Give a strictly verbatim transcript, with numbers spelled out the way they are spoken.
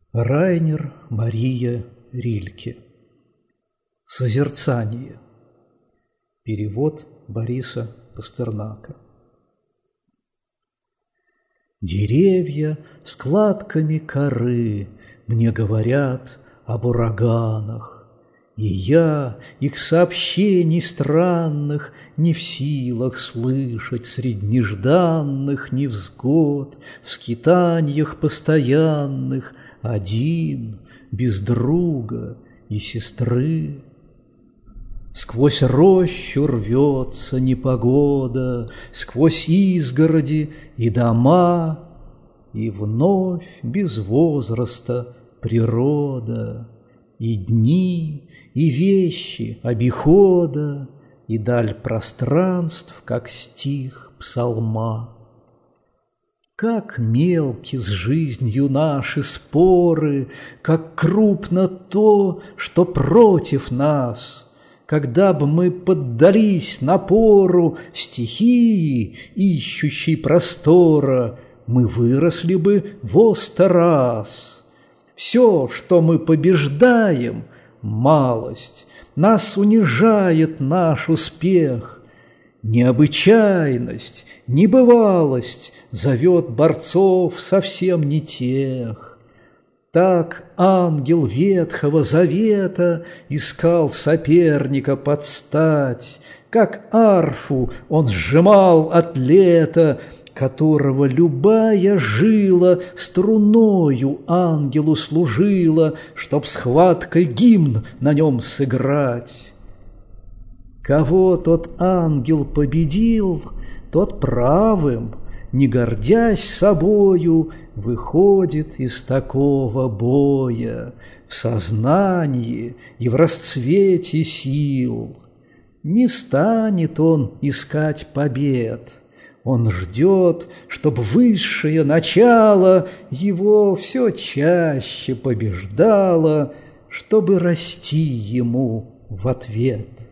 Райнер Мария Рильке. Созерцание. Перевод Бориса Пастернака. Деревья складками коры мне говорят об ураганах, и я их сообщений странных не в силах слышать средь нежданных невзгод, в скитаньях постоянных, один, без друга и сестры. Сквозь рощу рвется непогода, сквозь изгороди и дома, и вновь без возраста природа, и дни, и вещи обихода, и даль пространств, как стих псалма. Как мелки с жизнью наши споры, как крупно то, что против нас. Когда бы мы поддались напору стихии, ищущей простора, мы выросли бы во сто раз. Все, что мы побеждаем, малость, нас унижает наш успех. Необычайность, небывалость зовет борцов совсем не тех. Так ангел Ветхого Завета искал соперника под стать, как арфу он сжимал атлета, которого любая жила струною ангелу служила, чтоб схваткой гимн на нем сыграть. Кого тот ангел победил, тот правым, не гордясь собою, выходит из такого боя в сознании и в расцвете сил. Не станет он искать побед, он ждет, чтоб высшее начало его все чаще побеждало, чтобы расти ему в ответ.